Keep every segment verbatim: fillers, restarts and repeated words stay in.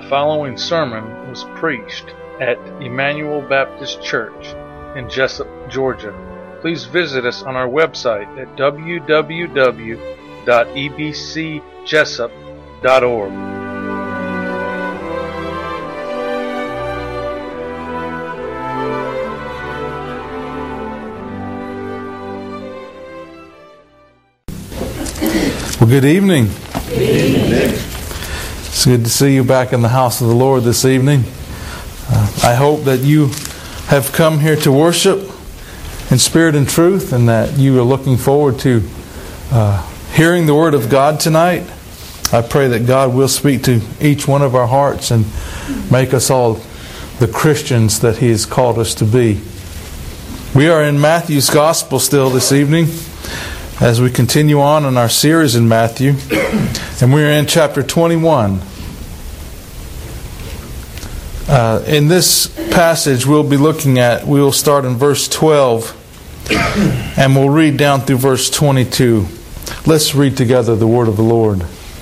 following sermon was preached at Emmanuel Baptist Church in Jessup, Georgia. Please visit us on our website at w w w dot e b c jessup dot org. Well, good evening. Good evening. It's good to see you back in the house of the Lord this evening. Uh, I hope that you have come here to worship in spirit and truth, and that you are looking forward to uh, hearing the Word of God tonight. I pray that God will speak to each one of our hearts and make us all the Christians that He has called us to be. We are in Matthew's Gospel still this evening, as we continue on in our series in Matthew, and we're in chapter twenty-one. Uh, in this passage we'll be looking at, we'll start in verse twelve, and we'll read down through verse twenty-two. Let's read together the word of the Lord.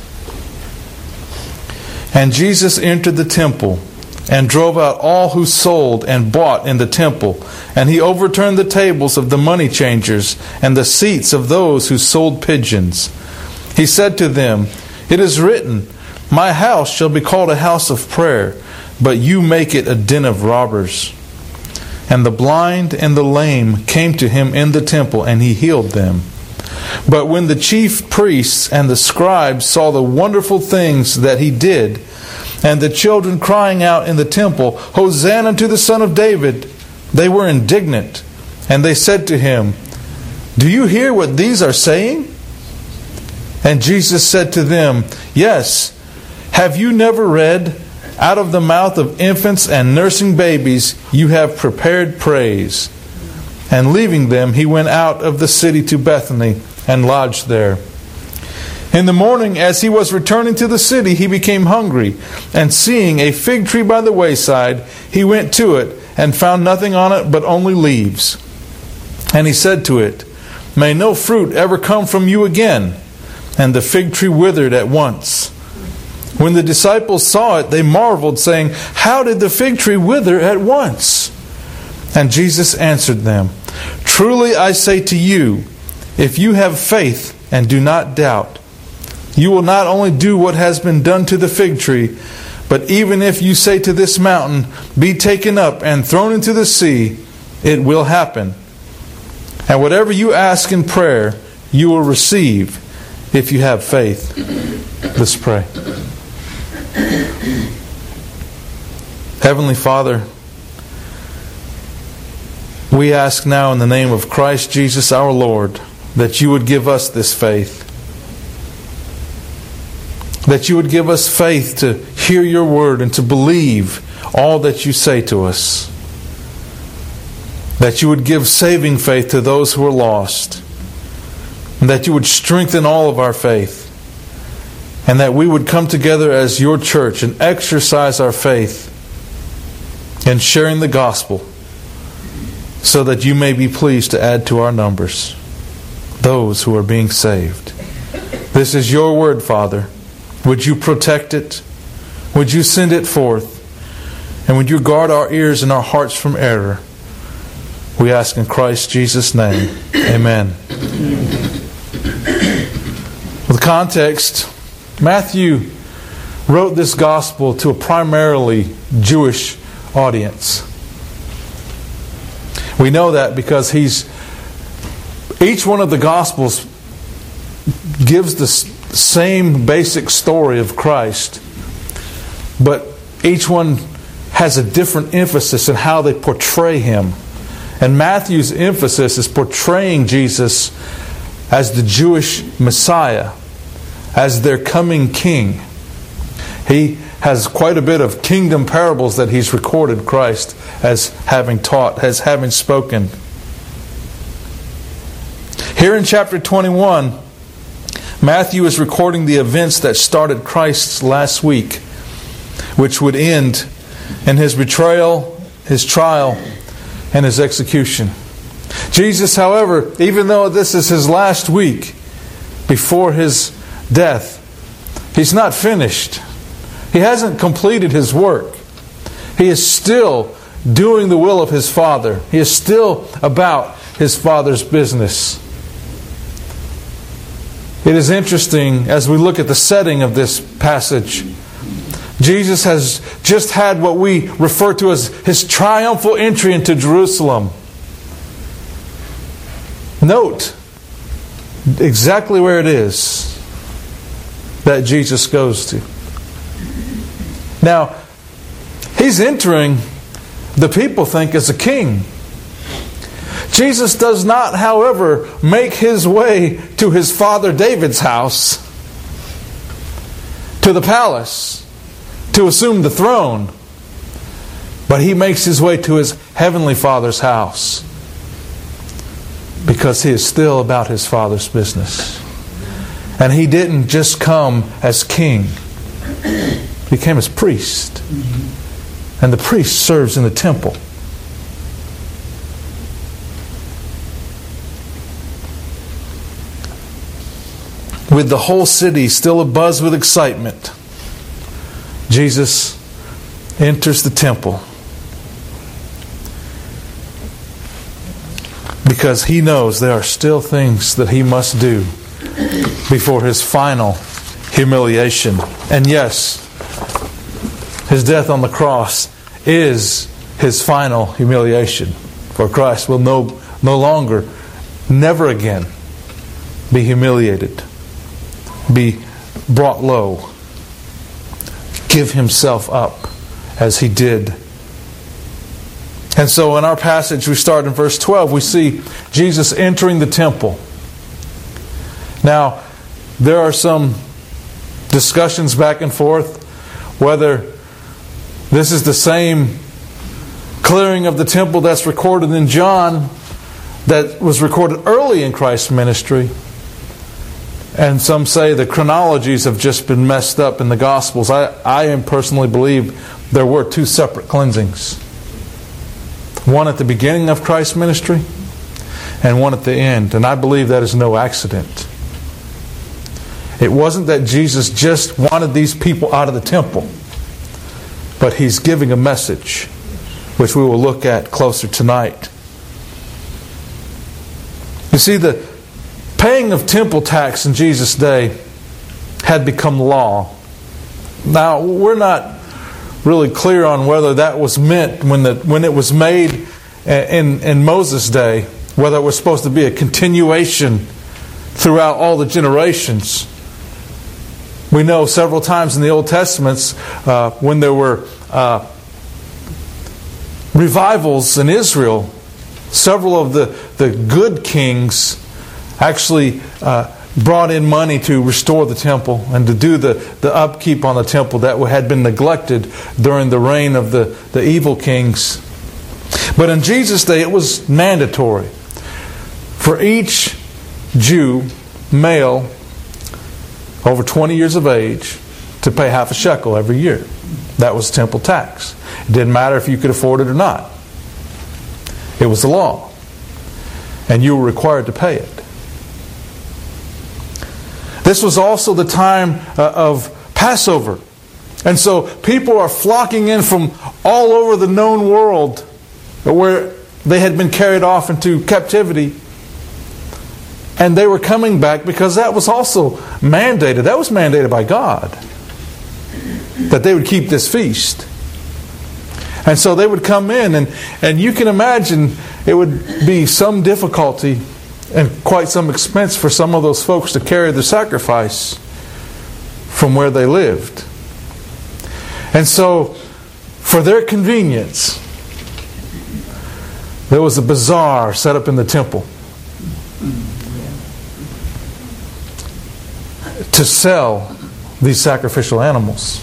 And Jesus entered the temple, and drove out all who sold and bought in the temple. And He overturned the tables of the money changers and the seats of those who sold pigeons. He said to them, "It is written, My house shall be called a house of prayer, but you make it a den of robbers." And the blind and the lame came to Him in the temple, and He healed them. But when the chief priests and the scribes saw the wonderful things that He did, and the children crying out in the temple, "Hosanna to the Son of David," they were indignant. And they said to Him, "Do you hear what these are saying?" And Jesus said to them, "Yes. Have you never read, out of the mouth of infants and nursing babies you have prepared praise?" And leaving them, He went out of the city to Bethany and lodged there. In the morning, as He was returning to the city, He became hungry, and seeing a fig tree by the wayside, He went to it, and found nothing on it but only leaves. And He said to it, "May no fruit ever come from you again." And the fig tree withered at once. When the disciples saw it, they marveled, saying, "How did the fig tree wither at once?" And Jesus answered them, "Truly I say to you, if you have faith and do not doubt, you will not only do what has been done to the fig tree, but even if you say to this mountain, 'Be taken up and thrown into the sea,' it will happen. And whatever you ask in prayer, you will receive if you have faith." Let's pray. Heavenly Father, we ask now in the name of Christ Jesus our Lord, that you would give us this faith. That you would give us faith to hear your word and to believe all that you say to us. That you would give saving faith to those who are lost. And that you would strengthen all of our faith. And that we would come together as your church and exercise our faith in sharing the gospel, so that you may be pleased to add to our numbers those who are being saved. This is your word, Father. Would you protect it? Would you send it forth? And would you guard our ears and our hearts from error? We ask in Christ Jesus' name. Amen. With context, Matthew wrote this gospel to a primarily Jewish audience. We know that because he's each one of the Gospels gives the same basic story of Christ, but each one has a different emphasis in how they portray Him. And Matthew's emphasis is portraying Jesus as the Jewish Messiah, as their coming King. He has quite a bit of kingdom parables that he's recorded Christ as having taught, as having spoken. Here in chapter twenty-one, Matthew is recording the events that started Christ's last week, which would end in His betrayal, His trial, and His execution. Jesus, however, even though this is His last week before His death, He's not finished. He hasn't completed His work. He is still doing the will of His Father. He is still about His Father's business. It is interesting as we look at the setting of this passage. Jesus has just had what we refer to as His triumphal entry into Jerusalem. Note exactly where it is that Jesus goes to. Now, He's entering, the people think, as a king. Jesus does not, however, make His way to His father David's house, to the palace, to assume the throne. But He makes His way to His heavenly Father's house, because He is still about His Father's business. And He didn't just come as king. He came as priest. And the priest serves in the temple. With the whole city still abuzz with excitement, Jesus enters the temple. Because He knows there are still things that He must do before His final humiliation. And yes, His death on the cross is His final humiliation. For Christ will no, no longer, never again, be humiliated, be brought low, give Himself up as He did. And so in our passage, we start in verse twelve, we see Jesus entering the temple. Now, there are some discussions back and forth whether this is the same clearing of the temple that's recorded in John that was recorded early in Christ's ministry. And some say the chronologies have just been messed up in the Gospels. I, I personally believe there were two separate cleansings. One at the beginning of Christ's ministry and one at the end. And I believe that is no accident. It wasn't that Jesus just wanted these people out of the temple, but He's giving a message, which we will look at closer tonight. You see, the paying of temple tax in Jesus' day had become law. Now, we're not really clear on whether that was meant when the when it was made in, in Moses' day, whether it was supposed to be a continuation throughout all the generations. We know several times in the Old Testament uh, when there were uh, revivals in Israel, several of the, the good kings actually uh, brought in money to restore the temple and to do the, the upkeep on the temple that had been neglected during the reign of the, the evil kings. But in Jesus' day it was mandatory for each Jew, male, over twenty years of age, to pay half a shekel every year. That was temple tax. It didn't matter if you could afford it or not. It was the law. And you were required to pay it. This was also the time uh, of Passover. And so people are flocking in from all over the known world where they had been carried off into captivity. And they were coming back because that was also mandated. That was mandated by God, that they would keep this feast. And so they would come in, and, and you can imagine it would be some difficulty and quite some expense for some of those folks to carry the sacrifice from where they lived. And so, for their convenience, there was a bazaar set up in the temple to sell these sacrificial animals.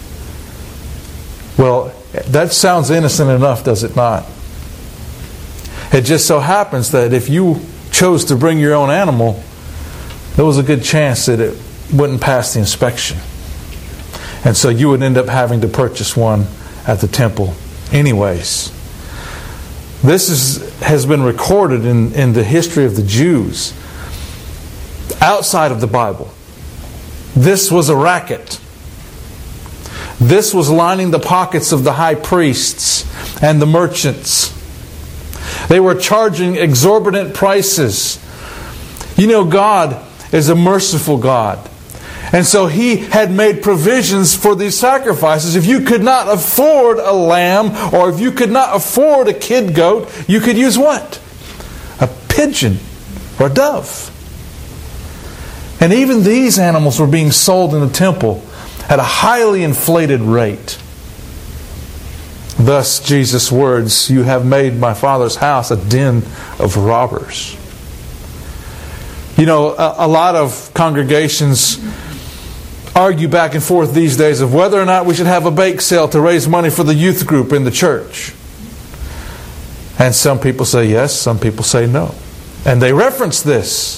Well, that sounds innocent enough, does it not? It just so happens that if you chose to bring your own animal, there was a good chance that it wouldn't pass the inspection. And so you would end up having to purchase one at the temple anyways. This is, has been recorded in, in the history of the Jews outside of the Bible. This was a racket. This was lining the pockets of the high priests and the merchants. They were charging exorbitant prices. You know, God is a merciful God. And so He had made provisions for these sacrifices. If you could not afford a lamb, or if you could not afford a kid goat, you could use what? A pigeon or a dove. And even these animals were being sold in the temple at a highly inflated rate. Thus Jesus' words, "You have made my Father's house a den of robbers." You know, a, a lot of congregations argue back and forth these days of whether or not we should have a bake sale to raise money for the youth group in the church. And some people say yes, some people say no. And they reference this.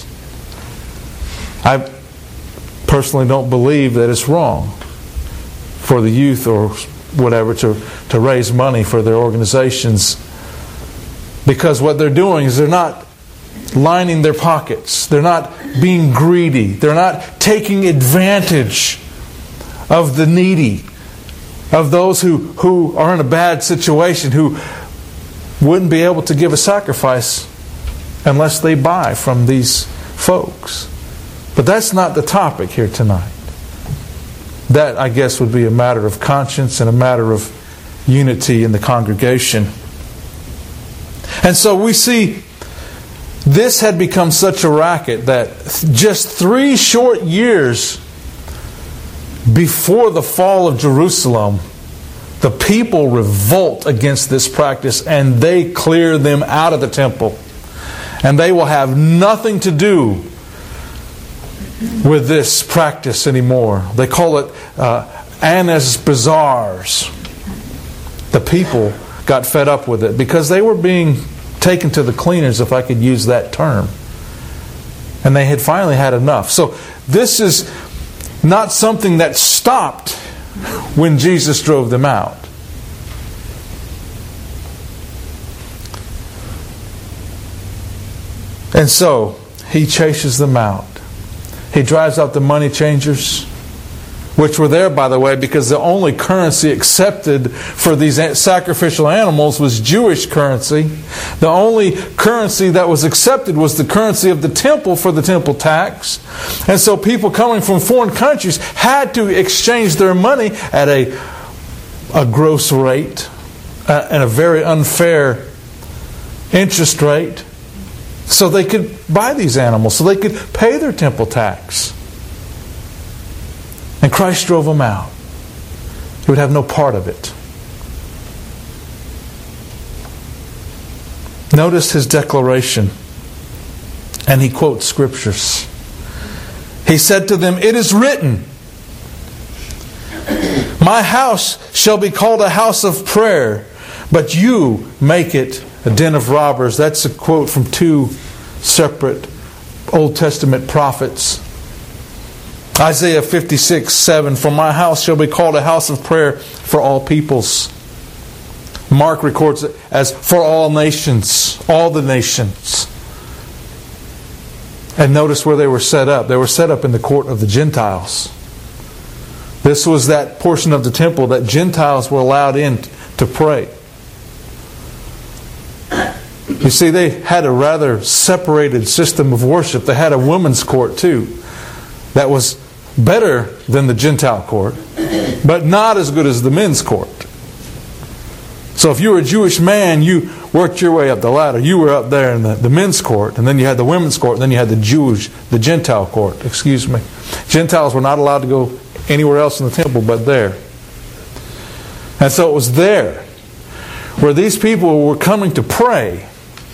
I personally don't believe that it's wrong for the youth or whatever to, to raise money for their organizations, because what they're doing is they're not lining their pockets. They're not being greedy. They're not taking advantage of the needy, of those who, who are in a bad situation, who wouldn't be able to give a sacrifice unless they buy from these folks. But that's not the topic here tonight. That, I guess, would be a matter of conscience and a matter of unity in the congregation. And so we see this had become such a racket that just three short years before the fall of Jerusalem, the people revolt against this practice and they clear them out of the temple. And they will have nothing to do with this practice anymore. They call it uh, Annas Bazaars. The people got fed up with it because they were being taken to the cleaners, if I could use that term. And they had finally had enough. So this is not something that stopped when Jesus drove them out. And so He chases them out. He drives out the money changers, which were there, by the way, because the only currency accepted for these sacrificial animals was Jewish currency. The only currency that was accepted was the currency of the temple for the temple tax. And so people coming from foreign countries had to exchange their money at a, a gross rate, uh, and a very unfair interest rate, so they could buy these animals, so they could pay their temple tax. And Christ drove them out. He would have no part of it. Notice His declaration. And He quotes scriptures. He said to them, "It is written, my house shall be called a house of prayer, but you make it a den of robbers." That's a quote from two separate Old Testament prophets. Isaiah fifty-six seven, "For my house shall be called a house of prayer for all peoples." Mark records it as "for all nations," all the nations. And notice where they were set up. They were set up in the court of the Gentiles. This was that portion of the temple that Gentiles were allowed in to pray. You see, they had a rather separated system of worship. They had a women's court too that was better than the Gentile court, but not as good as the men's court. So if you were a Jewish man, you worked your way up the ladder. You were up there in the, the men's court, and then you had the women's court, and then you had the Jewish, the Gentile court, excuse me. Gentiles were not allowed to go anywhere else in the temple but there. And so it was there where these people were coming to pray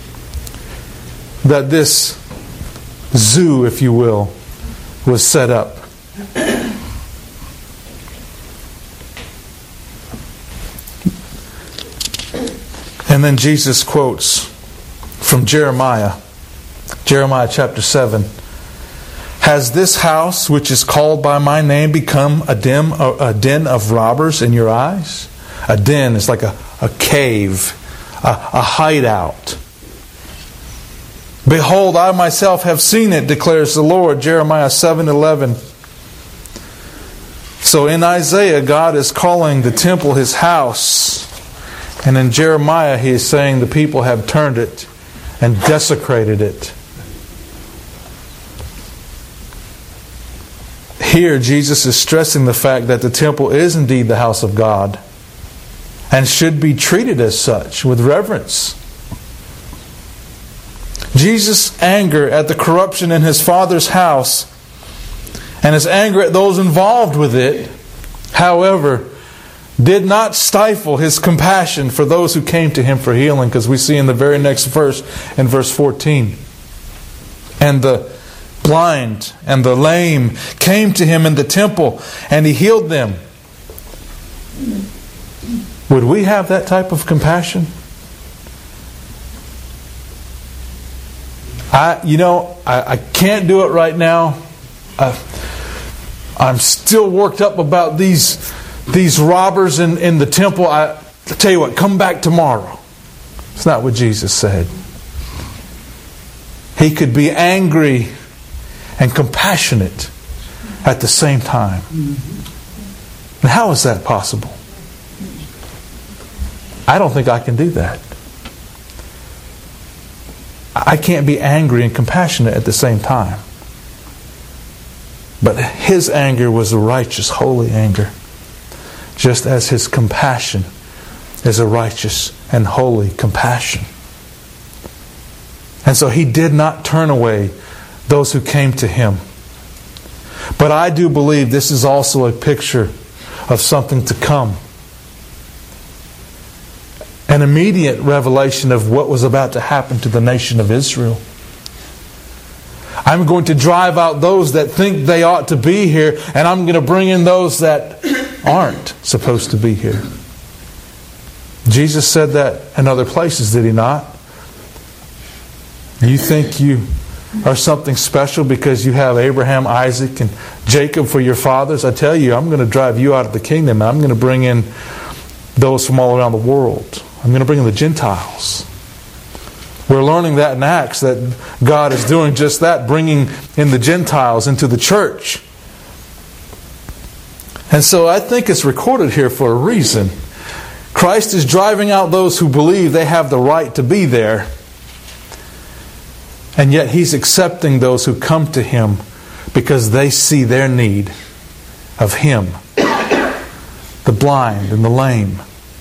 that this zoo, if you will, was set up. And then Jesus quotes from Jeremiah, Jeremiah chapter seven. "Has this house, which is called by my name, become a den, a den of robbers in your eyes?" A den is like a, a cave, a, a hideout. "Behold, I myself have seen it, declares the Lord." Jeremiah seven eleven. So in Isaiah, God is calling the temple His house. And in Jeremiah, He is saying the people have turned it and desecrated it. Here, Jesus is stressing the fact that the temple is indeed the house of God and should be treated as such with reverence. Jesus' anger at the corruption in His Father's house and His anger at those involved with it, however, did not stifle His compassion for those who came to Him for healing, because we see in the very next verse, in verse fourteen, and the blind and the lame came to Him in the temple, and He healed them. Would we have that type of compassion? I, you know, I, I can't do it right now. I, I'm still worked up about these these robbers in, in the temple. I, I tell you what, come back tomorrow. It's not what Jesus said. He could be angry and compassionate at the same time. And how is that possible? I don't think I can do that. I can't be angry and compassionate at the same time. But His anger was a righteous, holy anger, just as His compassion is a righteous and holy compassion. And so He did not turn away those who came to Him. But I do believe this is also a picture of something to come. An immediate revelation of what was about to happen to the nation of Israel. I'm going to drive out those that think they ought to be here, and I'm going to bring in those that aren't supposed to be here. Jesus said that in other places, did He not? You think you are something special because you have Abraham, Isaac, and Jacob for your fathers? I tell you, I'm going to drive you out of the kingdom, and I'm going to bring in those from all around the world. I'm going to bring in the Gentiles. We're learning that in Acts, that God is doing just that, bringing in the Gentiles into the church. And so I think it's recorded here for a reason. Christ is driving out those who believe they have the right to be there. And yet He's accepting those who come to Him because they see their need of Him. The blind and the lame.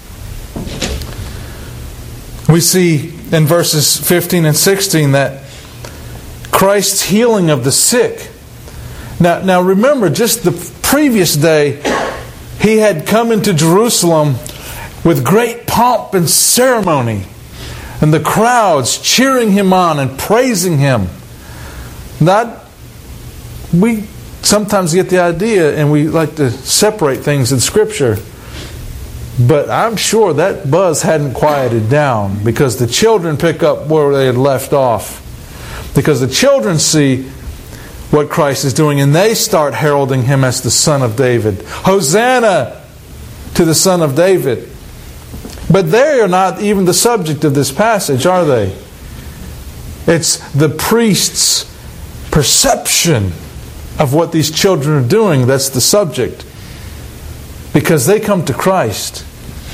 We see in verses fifteen and sixteen that Christ's healing of the sick. Now, now remember, just the previous day, He had come into Jerusalem with great pomp and ceremony, and the crowds cheering Him on and praising Him. Not, we sometimes get the idea, and we like to separate things in Scripture. But I'm sure that buzz hadn't quieted down, because the children pick up where they had left off. Because the children see what Christ is doing, and they start heralding Him as the Son of David. Hosanna to the Son of David. But they are not even the subject of this passage, are they? It's the priest's perception of what these children are doing that's the subject. Because they come to Christ.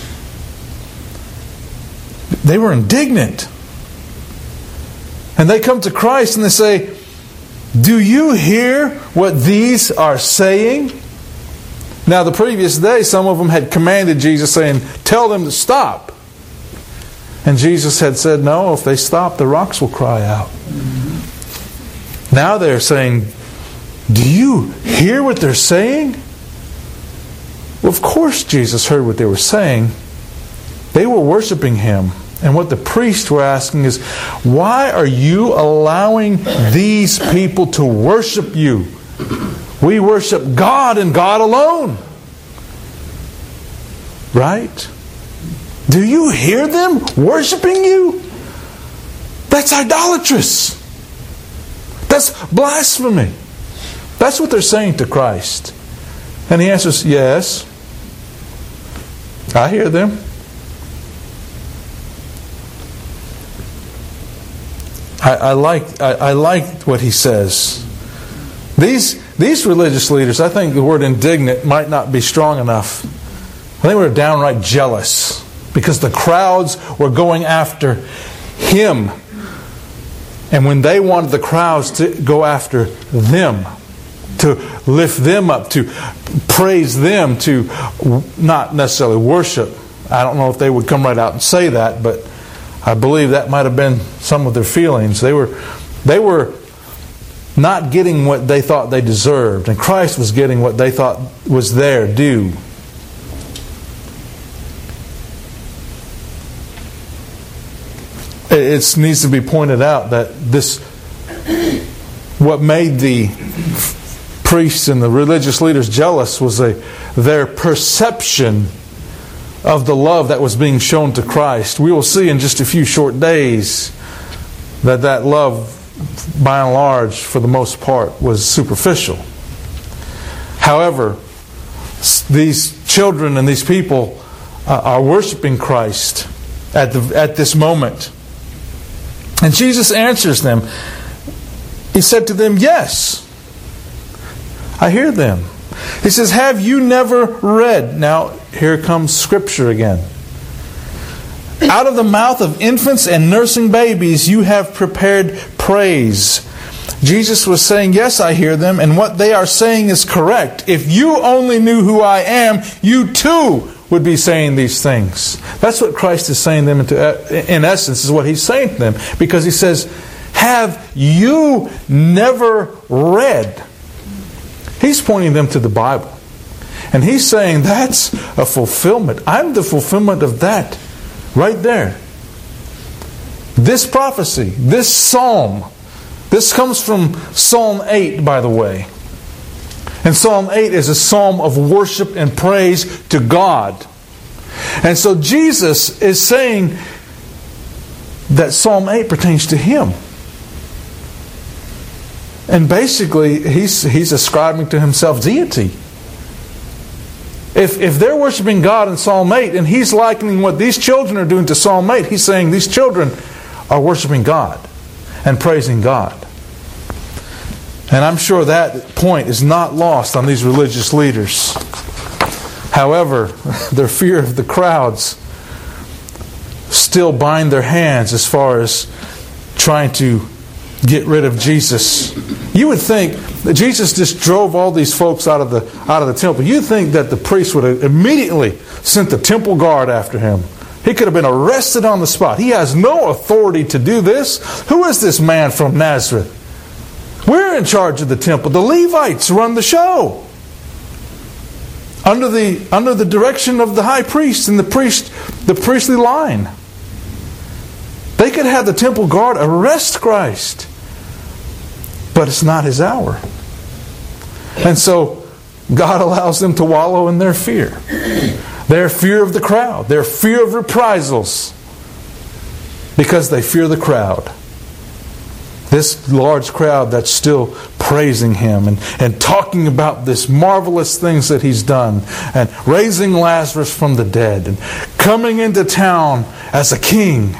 They were indignant. And they come to Christ and they say, "Do you hear what these are saying?" Now the previous day, some of them had commanded Jesus, saying, "Tell them to stop." And Jesus had said, "No, if they stop, the rocks will cry out." Now they're saying, "Do you hear what they're saying?" Well, of course Jesus heard what they were saying. They were worshiping Him. And what the priests were asking is, why are you allowing these people to worship you? We worship God and God alone. Right? Do you hear them worshiping you? That's idolatrous. That's blasphemy. That's what they're saying to Christ. And He answers, "Yes, I hear them." I, I like I, I like what He says. These, these religious leaders, I think the word indignant might not be strong enough. I think they were downright jealous because the crowds were going after Him. And when they wanted the crowds to go after them, to lift them up, to praise them, to not necessarily worship. I don't know if they would come right out and say that, but I believe that might have been some of their feelings. They were, they were not getting what they thought they deserved, and Christ was getting what they thought was their due. It needs to be pointed out that this, what made the priests and the religious leaders jealous was a, their perception of the love that was being shown to Christ. We will see in just a few short days that that love, by and large, for the most part, was superficial. However, these children and these people uh, are worshiping Christ at the at this moment. And Jesus answers them. He said to them, "Yes, I hear them." He says, "Have you never read?" Now, here comes Scripture again. "Out of the mouth of infants and nursing babies you have prepared praise." Jesus was saying, yes, I hear them, and what they are saying is correct. If you only knew who I am, you too would be saying these things. That's what Christ is saying them into, in essence, is what He's saying to them. Because He says, have you never read? He's pointing them to the Bible. And He's saying that's a fulfillment. I'm the fulfillment of that. Right there. This prophecy, this psalm, this comes from Psalm eight, by the way. And Psalm eight is a psalm of worship and praise to God. And so Jesus is saying that Psalm eight pertains to Him. And basically, he's, he's ascribing to Himself deity. If, if they're worshiping God in Psalm eight, and He's likening what these children are doing to Psalm eight, He's saying these children are worshiping God and praising God. And I'm sure that point is not lost on these religious leaders. However, their fear of the crowds still bind their hands as far as trying to get rid of Jesus. You would think that Jesus just drove all these folks out of the out of the temple. You'd think that the priest would have immediately sent the temple guard after him. He could have been arrested on the spot. He has no authority to do this. Who is this man from Nazareth? We're in charge of the temple. The Levites run the show. Under the under the direction of the high priest and the priest the priestly line. They could have the temple guard arrest Christ. But it's not His hour. And so God allows them to wallow in their fear. Their fear of the crowd. Their fear of reprisals. Because they fear the crowd. This large crowd that's still praising Him and, and talking about this marvelous things that He's done. And raising Lazarus from the dead. And coming into town as a king.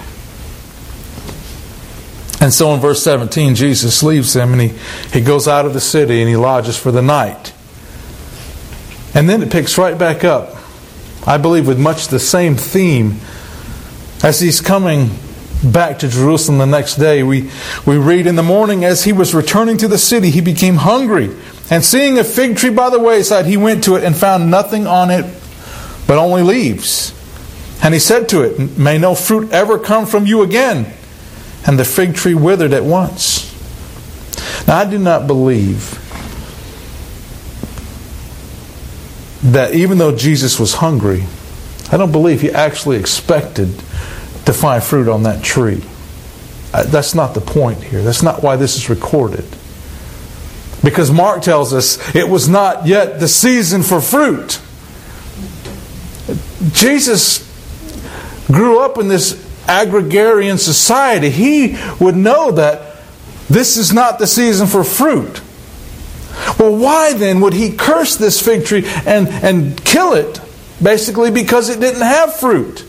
And so in verse seventeen, Jesus leaves them and he, he goes out of the city and He lodges for the night. And then it picks right back up, I believe with much the same theme. As He's coming back to Jerusalem the next day, we, we read, in the morning as He was returning to the city, He became hungry. And seeing a fig tree by the wayside, He went to it and found nothing on it but only leaves. And He said to it, may no fruit ever come from you again. And the fig tree withered at once. Now, I do not believe that even though Jesus was hungry, I don't believe He actually expected to find fruit on that tree. That's not the point here. That's not why this is recorded. Because Mark tells us it was not yet the season for fruit. Jesus grew up in this agrarian society. He would know that this is not the season for fruit. Well, why then would He curse this fig tree and, and kill it? Basically because it didn't have fruit.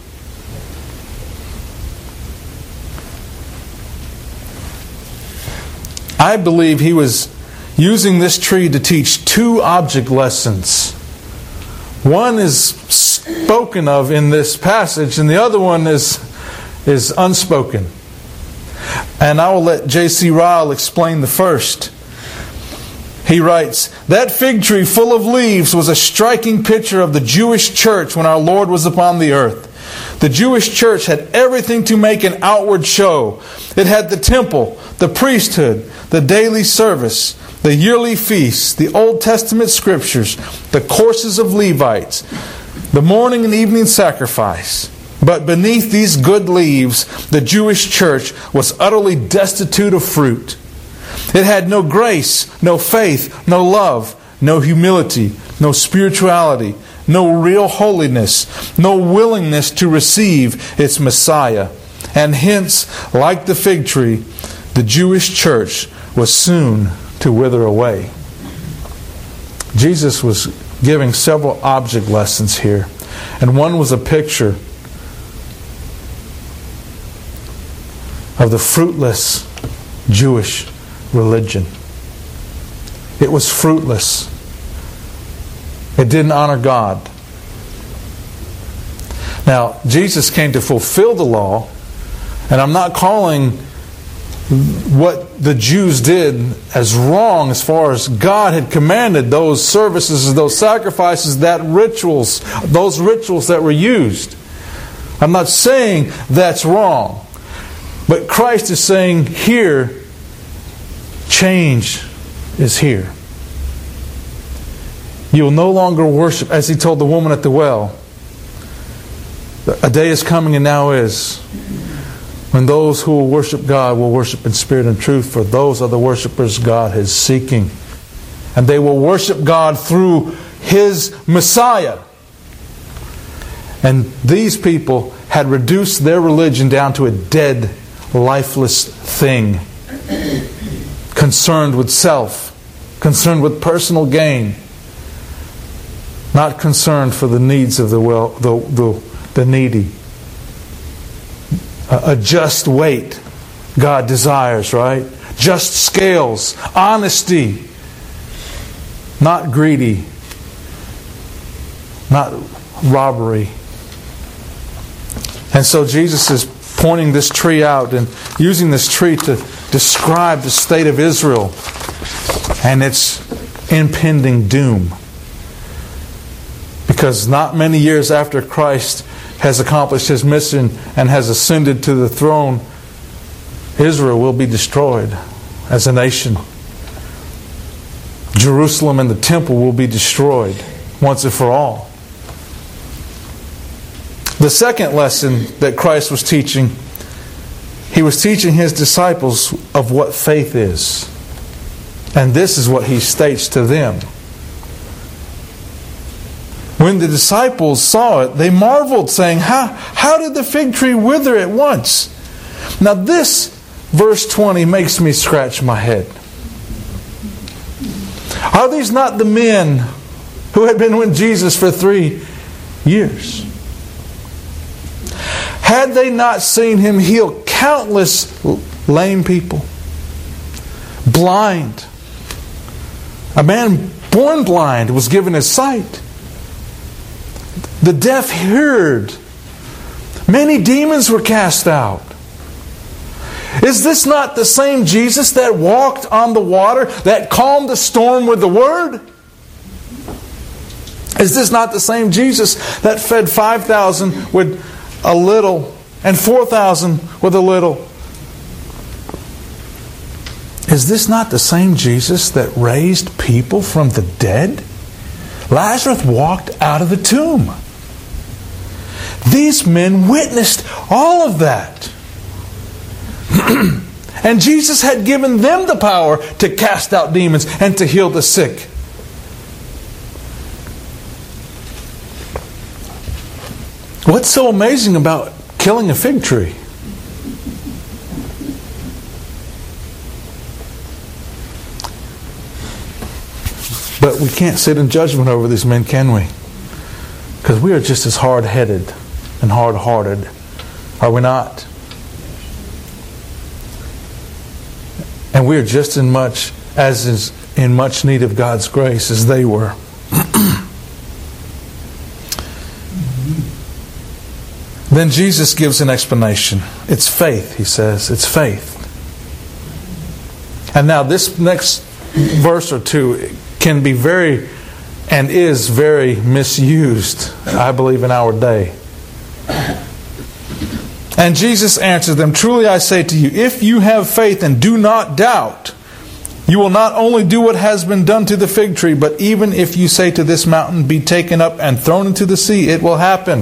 I believe He was using this tree to teach two object lessons. One is spoken of in this passage, and the other one is, is unspoken. And I will let J C Ryle explain the first. He writes, "That fig tree full of leaves was a striking picture of the Jewish church when our Lord was upon the earth. The Jewish church had everything to make an outward show. It had the temple, the priesthood, the daily service, the yearly feasts, the Old Testament scriptures, the courses of Levites, the morning and evening sacrifice. But beneath these good leaves, the Jewish church was utterly destitute of fruit. It had no grace, no faith, no love, no humility, no spirituality, no real holiness, no willingness to receive its Messiah. And hence, like the fig tree, the Jewish church was soon to wither away." Jesus was giving several object lessons here. And one was a picture of the fruitless Jewish religion. It was fruitless. It didn't honor God. Now, Jesus came to fulfill the law, and I'm not calling what the Jews did as wrong as far as God had commanded those services, those sacrifices, that rituals, those rituals that were used. I'm not saying that's wrong. But Christ is saying here, change is here. You will no longer worship, as He told the woman at the well. A day is coming and now is, when those who will worship God will worship in spirit and truth, for those are the worshipers God is seeking. And they will worship God through His Messiah. And these people had reduced their religion down to a dead, lifeless thing, concerned with self, concerned with personal gain, not concerned for the needs of the well, the, the, the needy. A, a just weight God desires, right? Just scales, honesty, not greedy, not robbery. And so Jesus is pointing this tree out and using this tree to describe the state of Israel and its impending doom. Because not many years after Christ has accomplished His mission and has ascended to the throne, Israel will be destroyed as a nation. Jerusalem and the temple will be destroyed once and for all. The second lesson that Christ was teaching, He was teaching His disciples of what faith is. And this is what He states to them. When the disciples saw it, they marveled, saying, How, how did the fig tree wither at once? Now this, verse twenty, makes me scratch my head. Are these not the men who had been with Jesus for three years? Had they not seen Him heal countless lame people? Blind. A man born blind was given his sight. The deaf heard. Many demons were cast out. Is this not the same Jesus that walked on the water, that calmed the storm with the Word? Is this not the same Jesus that fed five thousand with a little and four thousand with a little? Is this not the same Jesus that raised people from the dead? Lazarus walked out of the tomb. These men witnessed all of that. And Jesus had given them the power to cast out demons and to heal the sick. What's so amazing about killing a fig tree? But we can't sit in judgment over these men, can we? Because we are just as hard-headed and hard-hearted. Are we not? And we are just as much as is in much need of God's grace as they were. Then Jesus gives an explanation. It's faith, he says. It's faith. And now this next verse or two can be very, and is very misused, I believe, in our day. And Jesus answered them, "Truly I say to you, if you have faith and do not doubt, you will not only do what has been done to the fig tree, but even if you say to this mountain, be taken up and thrown into the sea, it will happen."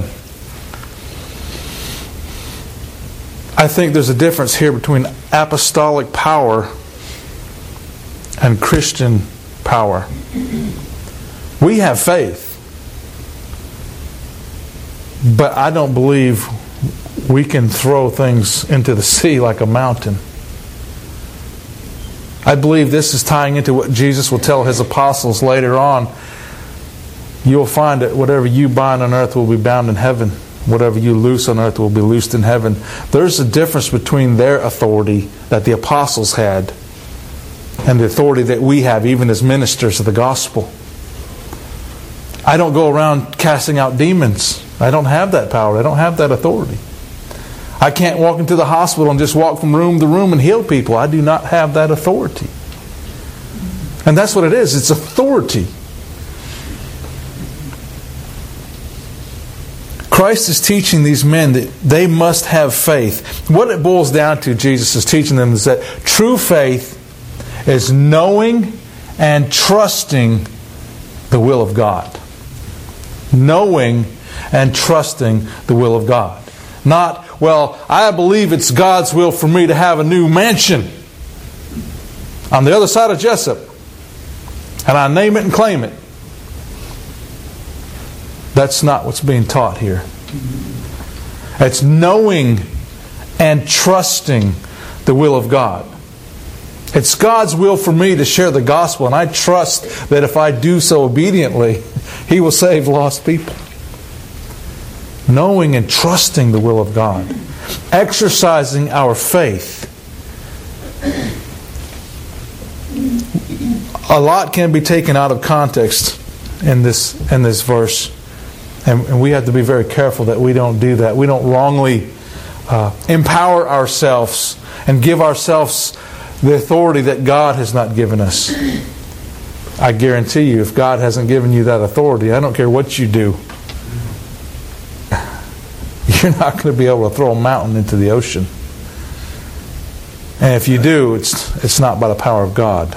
I think there's a difference here between apostolic power and Christian power. We have faith, but I don't believe we can throw things into the sea like a mountain. I believe this is tying into what Jesus will tell His apostles later on. You'll find that whatever you bind on earth will be bound in heaven. Whatever you loose on earth will be loosed in heaven. There's a difference between their authority that the apostles had and the authority that we have, even as ministers of the gospel. I don't go around casting out demons. I don't have that power. I don't have that authority. I can't walk into the hospital and just walk from room to room and heal people. I do not have that authority. And that's what it is. It's authority. Christ is teaching these men that they must have faith. What it boils down to, Jesus is teaching them, is that true faith is knowing and trusting the will of God. Knowing and trusting the will of God. Not, well, I believe it's God's will for me to have a new mansion on the other side of Jessup, and I name it and claim it. That's not what's being taught here. It's knowing and trusting the will of God. It's God's will for me to share the gospel, and I trust that if I do so obediently, He will save lost people. Knowing and trusting the will of God. Exercising our faith. A lot can be taken out of context in this in this verse. And, and we have to be very careful that we don't do that. We don't wrongly uh, empower ourselves and give ourselves the authority that God has not given us. I guarantee you, if God hasn't given you that authority, I don't care what you do, you're not going to be able to throw a mountain into the ocean. And if you do, it's it's not by the power of God.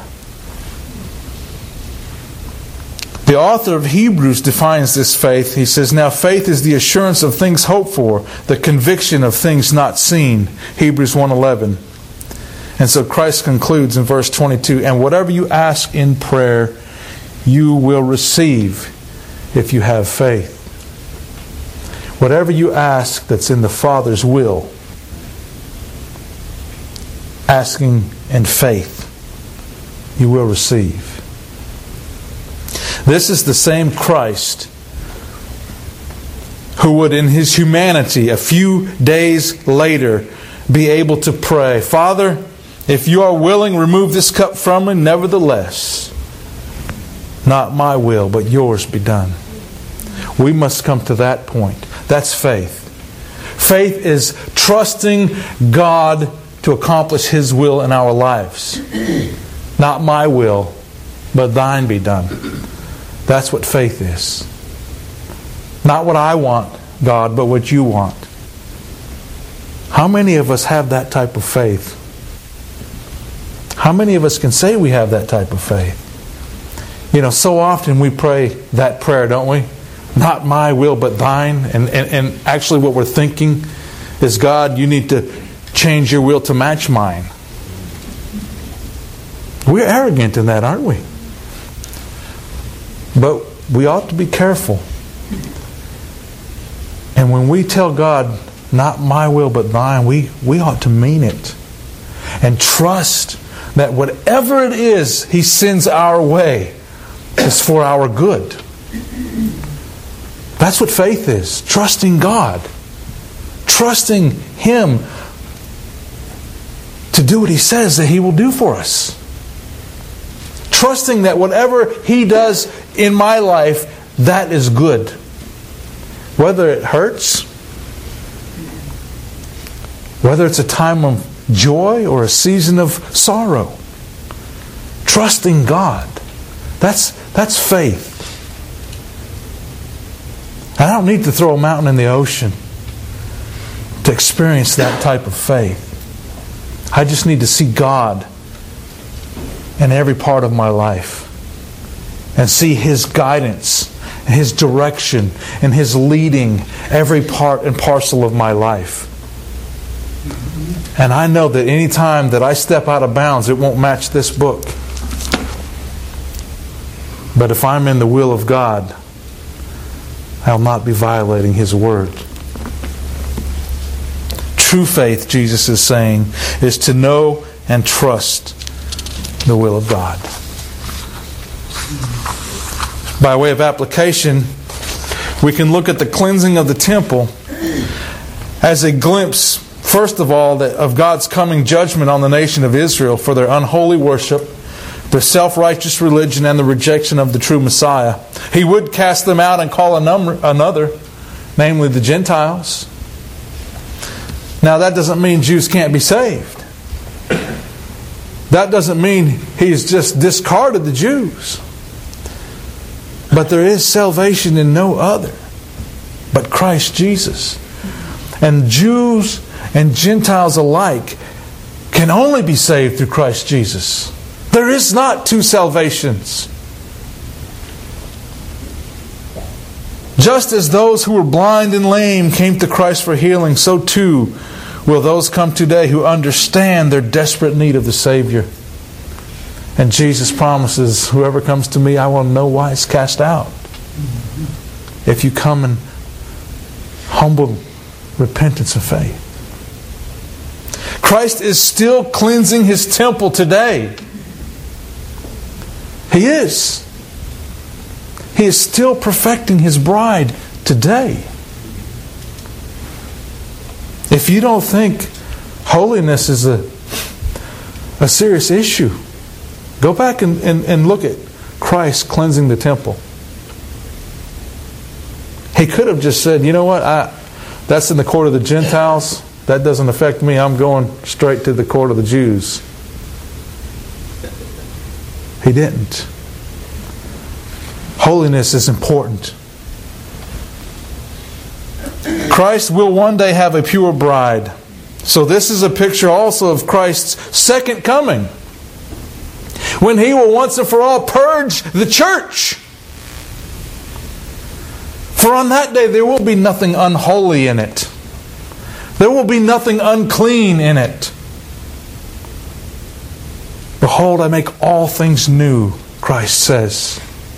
The author of Hebrews defines this faith. He says, "Now faith is the assurance of things hoped for, the conviction of things not seen." Hebrews one eleven. And so Christ concludes in verse twenty-two, "And whatever you ask in prayer, you will receive if you have faith." Whatever you ask that's in the Father's will, asking in faith, you will receive. This is the same Christ who would, in His humanity, a few days later, be able to pray, "Father, if you are willing, remove this cup from me. Nevertheless, not my will, but yours be done." We must come to that point. That's faith. Faith is trusting God to accomplish His will in our lives. Not my will, but thine be done. That's what faith is. Not what I want, God, but what you want. How many of us have that type of faith? How many of us can say we have that type of faith? You know, so often we pray that prayer, don't we? Not my will, but thine. And, and, and actually what we're thinking is, God, you need to change your will to match mine. We're arrogant in that, aren't we? But we ought to be careful. And when we tell God, not my will but thine, we, we ought to mean it. And trust that whatever it is He sends our way is for our good. That's what faith is. Trusting God. Trusting Him to do what He says that He will do for us. trusting that whatever He does in my life, that is good. Whether it hurts, whether it's a time of joy or a season of sorrow. Trusting God. That's, that's faith. I don't need to throw a mountain in the ocean to experience that type of faith. I just need to see God in every part of my life and see His guidance and His direction and His leading every part and parcel of my life. And I know that any time that I step out of bounds, it won't match this book. But if I'm in the will of God, I'll not be violating His word. True faith, Jesus is saying, is to know and trust the will of God. By way of application, we can look at the cleansing of the temple as a glimpse, first of all, that of God's coming judgment on the nation of Israel for their unholy worship, their self-righteous religion, and the rejection of the true Messiah. He would cast them out and call a number, another, namely the Gentiles. Now that doesn't mean Jews can't be saved. That doesn't mean He's just discarded the Jews. But there is salvation in no other but Christ Jesus. And Jews and Gentiles alike can only be saved through Christ Jesus. There is not two salvations. Just as those who were blind and lame came to Christ for healing, so too will those come today who understand their desperate need of the Savior. And Jesus promises, whoever comes to me, I will in no wise cast out. If you come in humble repentance and faith. Christ is still cleansing His temple today. He is. He is still perfecting His bride today. If you don't think holiness is a, a serious issue, go back and, and, and look at Christ cleansing the temple. He could have just said, you know what, I, that's in the court of the Gentiles. That doesn't affect me. I'm going straight to the court of the Jews. He didn't. Holiness is important. Christ will one day have a pure bride. So this is a picture also of Christ's second coming, when He will once and for all purge the church. For on that day there will be nothing unholy in it. There will be nothing unclean in it. Behold, I make all things new, Christ says.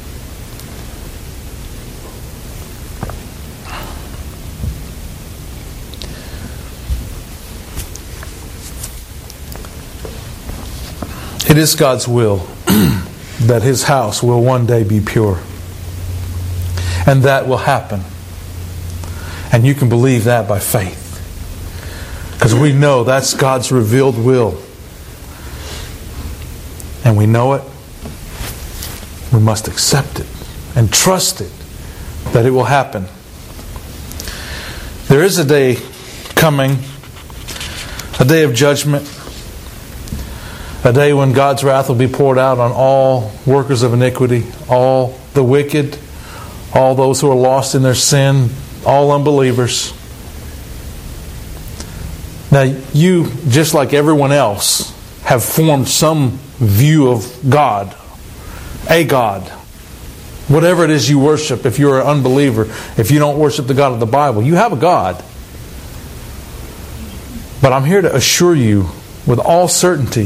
It is God's will that His house will one day be pure. And that will happen. And you can believe that by faith. Because we know that's God's revealed will. And we know it. We must accept it and trust it that it will happen. There is a day coming, a day of judgment, a day when God's wrath will be poured out on all workers of iniquity, all the wicked, all those who are lost in their sin, all unbelievers. Now, you, just like everyone else, have formed some view of God, a God. Whatever it is you worship, if you're an unbeliever, if you don't worship the God of the Bible, you have a God. But I'm here to assure you with all certainty,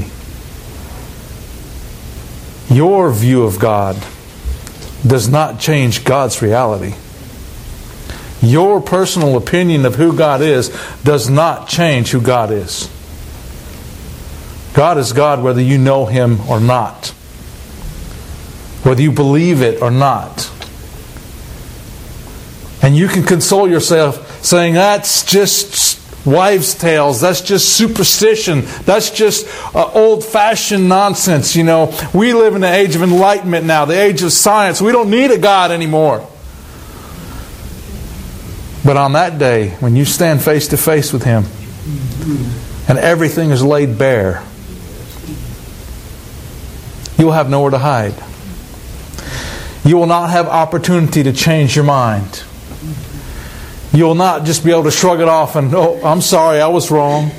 your view of God does not change God's reality. Your personal opinion of who God is does not change who God is. God is God whether you know Him or not. Whether you believe it or not. And you can console yourself saying, that's just wives' tales. That's just superstition. That's just uh, old-fashioned nonsense. You know, we live in the age of enlightenment now, the age of science. We don't need a God anymore. But on that day, when you stand face to face with Him, and everything is laid bare, you will have nowhere to hide. You will not have opportunity to change your mind. You will not just be able to shrug it off and, oh, I'm sorry, I was wrong.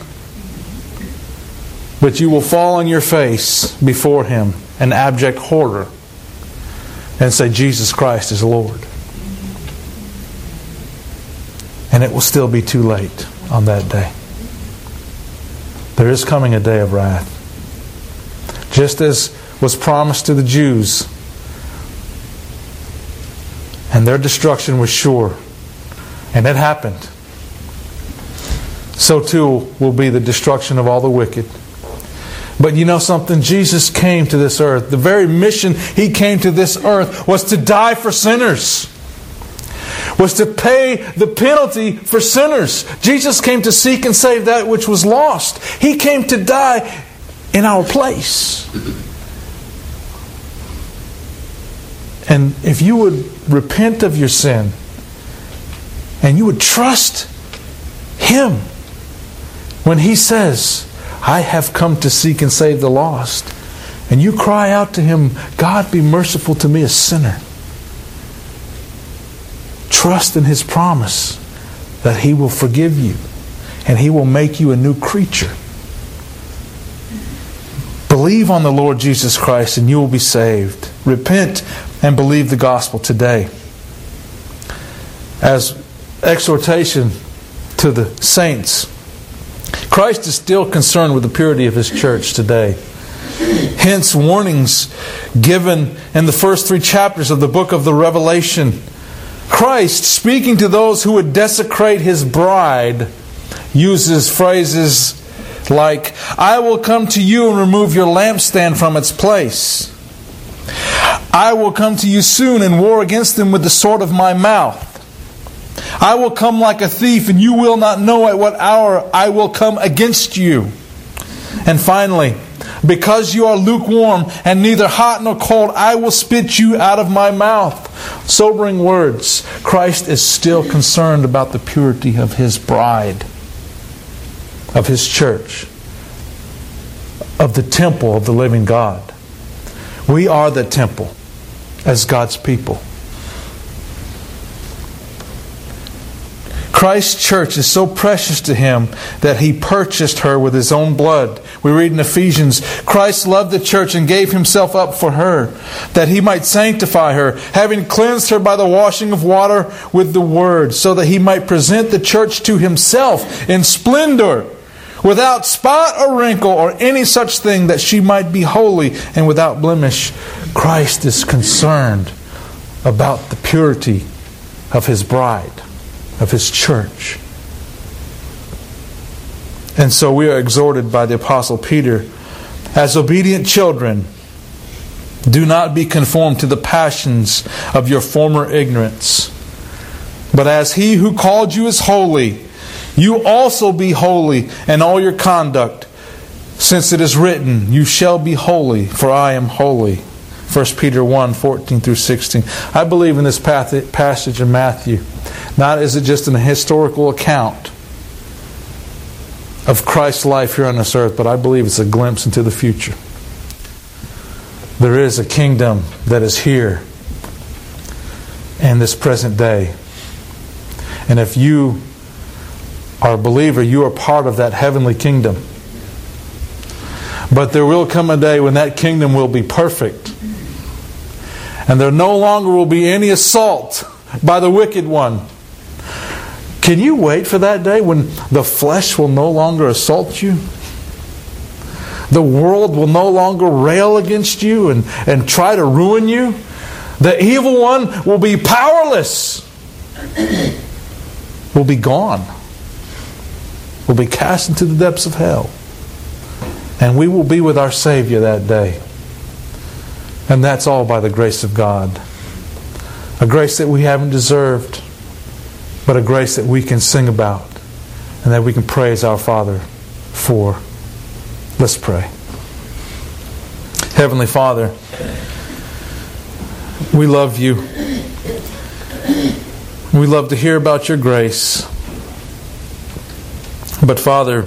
But you will fall on your face before Him in abject horror and say, Jesus Christ is Lord. And it will still be too late on that day. There is coming a day of wrath. Just as was promised to the Jews, and their destruction was sure, and it happened, so too will be the destruction of all the wicked. But you know something? Jesus came to this earth. The very mission He came to this earth was to die for sinners. Was to pay the penalty for sinners. Jesus came to seek and save that which was lost. He came to die in our place. And if you would repent of your sin and you would trust Him when He says, I have come to seek and save the lost, and you cry out to Him, God, be merciful to me, a sinner. Trust in His promise that He will forgive you and He will make you a new creature. Believe on the Lord Jesus Christ and you will be saved. Repent and believe the gospel today. As exhortation to the saints, Christ is still concerned with the purity of His church today. Hence warnings given in the first three chapters of the book of the Revelation. Christ, speaking to those who would desecrate His bride, uses phrases like, I will come to you and remove your lampstand from its place. I will come to you soon and war against them with the sword of my mouth. I will come like a thief and you will not know at what hour I will come against you. And finally, because you are lukewarm and neither hot nor cold, I will spit you out of my mouth. Sobering words. Christ is still concerned about the purity of His bride, of His church, of the temple of the living God. We are the temple as God's people. Christ's church is so precious to Him that He purchased her with His own blood. We read in Ephesians, Christ loved the church and gave Himself up for her, that He might sanctify her, having cleansed her by the washing of water with the Word, so that He might present the church to Himself in splendor, without spot or wrinkle or any such thing, that she might be holy and without blemish. Christ is concerned about the purity of His bride, of His church. And so we are exhorted by the Apostle Peter, as obedient children, do not be conformed to the passions of your former ignorance, but as He who called you is holy, you also be holy in all your conduct, since it is written, you shall be holy, for I am holy. First Peter one, fourteen through sixteen. I believe in this passage in Matthew, not is it just an historical account of Christ's life here on this earth, but I believe it's a glimpse into the future. There is a kingdom that is here in this present day. And if you are a believer, you are part of that heavenly kingdom. But there will come a day when that kingdom will be perfect. And there no longer will be any assault by the wicked one. Can you wait for that day when the flesh will no longer assault you? The world will no longer rail against you and, and try to ruin you? The evil one will be powerless. Will be gone. Will be cast into the depths of hell. And we will be with our Savior that day. And that's all by the grace of God. A grace that we haven't deserved, but a grace that we can sing about and that we can praise our Father for. Let's pray. Heavenly Father, we love you. We love to hear about your grace. But Father,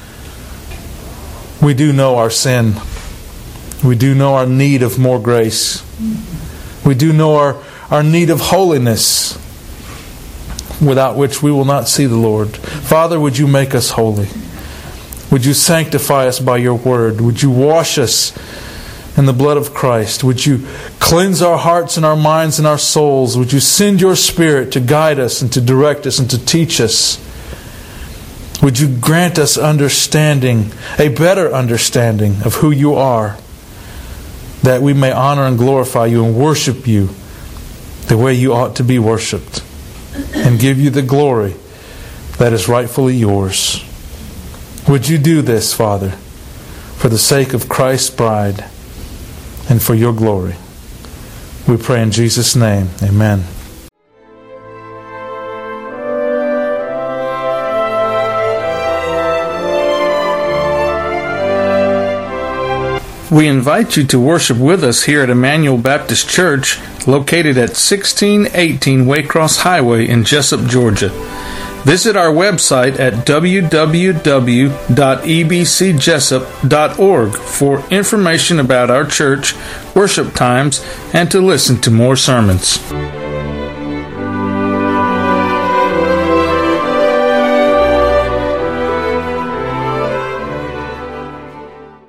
we do know our sin. We do know our need of more grace. We do know our, our need of holiness, without which we will not see the Lord. Father, would you make us holy? Would you sanctify us by your word? Would you wash us in the blood of Christ? Would you cleanse our hearts and our minds and our souls? Would you send your Spirit to guide us and to direct us and to teach us? Would you grant us understanding, a better understanding of who you are, that we may honor and glorify you and worship you the way you ought to be worshipped, and give you the glory that is rightfully yours. Would you do this, Father, for the sake of Christ's bride and for your glory? We pray in Jesus' name. Amen. We invite you to worship with us here at Emmanuel Baptist Church, located at sixteen eighteen Waycross Highway in Jessup, Georgia. Visit our website at w w w dot e b c jessup dot org for information about our church, worship times, and to listen to more sermons.